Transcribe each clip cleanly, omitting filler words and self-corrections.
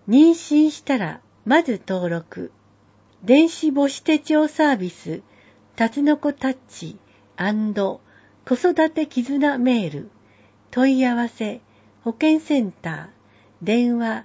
妊娠したらまず登録。電子母子手帳サービス、タツノコタッチ&子育て絆メール。問い合わせ、保健センター、電話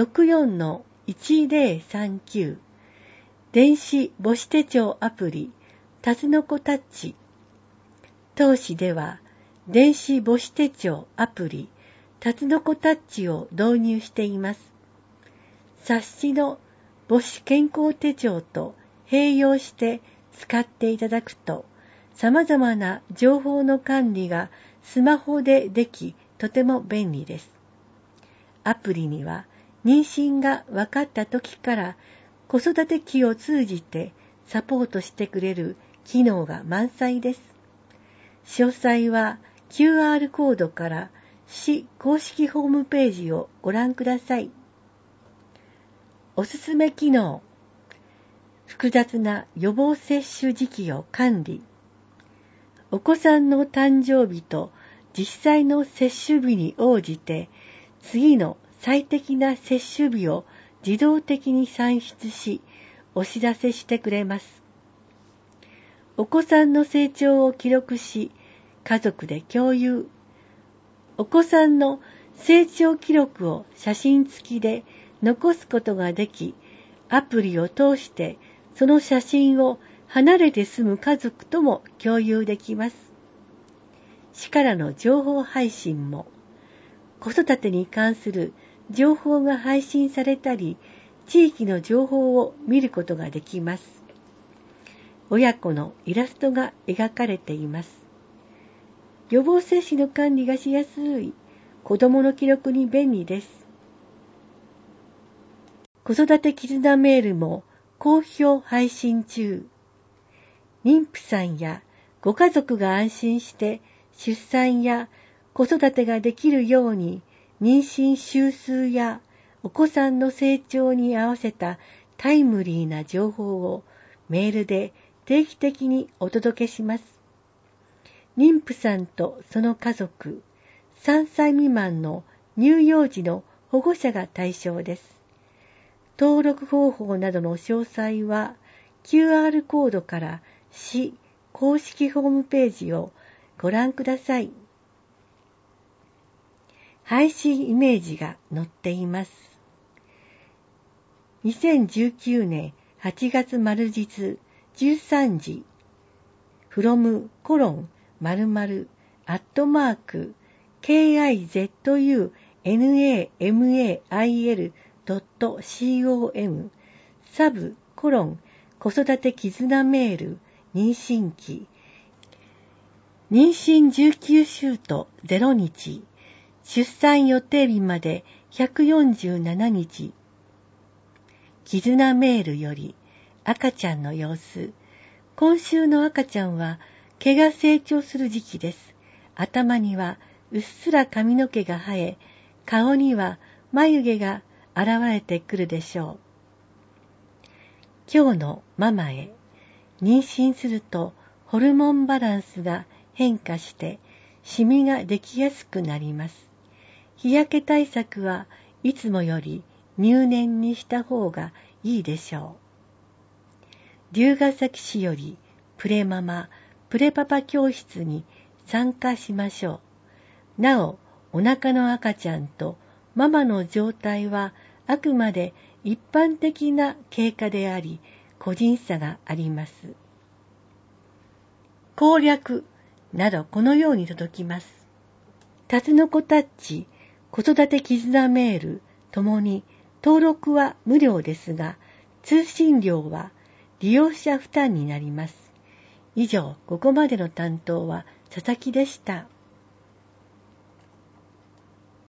64-1039。電子母子手帳アプリ、タツノコタッチ。当市では、電子母子手帳アプリ、タツノコタッチを導入しています。冊子の母子健康手帳と併用して使っていただくと、様々な情報の管理がスマホででき、とても便利です。アプリには、妊娠が分かった時から子育て期を通じてサポートしてくれる機能が満載です。詳細は QR コードから市公式ホームページをご覧ください。おすすめ機能。複雑な予防接種時期を管理。お子さんの誕生日と実際の接種日に応じて、次の最適な接種日を自動的に算出し、お知らせしてくれます。お子さんの成長を記録し、家族で共有。お子さんの成長記録を写真付きで残すことができ、アプリを通してその写真を離れて住む家族とも共有できます。市からの情報配信も、子育てに関する情報が配信されたり、地域の情報を見ることができます。親子のイラストが描かれています。予防接種の管理がしやすい、子どもの記録に便利です。子育て絆メールも好評配信中。妊婦さんやご家族が安心して出産や子育てができるように、妊娠週数やお子さんの成長に合わせたタイムリーな情報をメールで定期的にお届けします。妊婦さんとその家族、3歳未満の乳幼児の保護者が対象です。登録方法などの詳細は QR コードから市公式ホームページをご覧ください。配信イメージが載っています。2019年8月丸日13時 from/KIZUNAMAIL.com サブ子育て絆メール妊娠期妊娠19週と0日出産予定日まで147日絆メールより赤ちゃんの様子。今週の赤ちゃんは毛が成長する時期です。頭にはうっすら髪の毛が生え、顔には眉毛が現れてくるでしょう。今日のママへ。妊娠するとホルモンバランスが変化してシミができやすくなります。日焼け対策はいつもより入念にした方がいいでしょう。龍ケ崎市よりプレママ、プレパパ教室に参加しましょう。なお、お腹の赤ちゃんとママの状態はあくまで一般的な経過であり、個人差があります。攻略などこのように届きます。タツノコタッチ、子育て絆メールともに登録は無料ですが、通信料は利用者負担になります。以上、ここまでの担当は佐々木でした。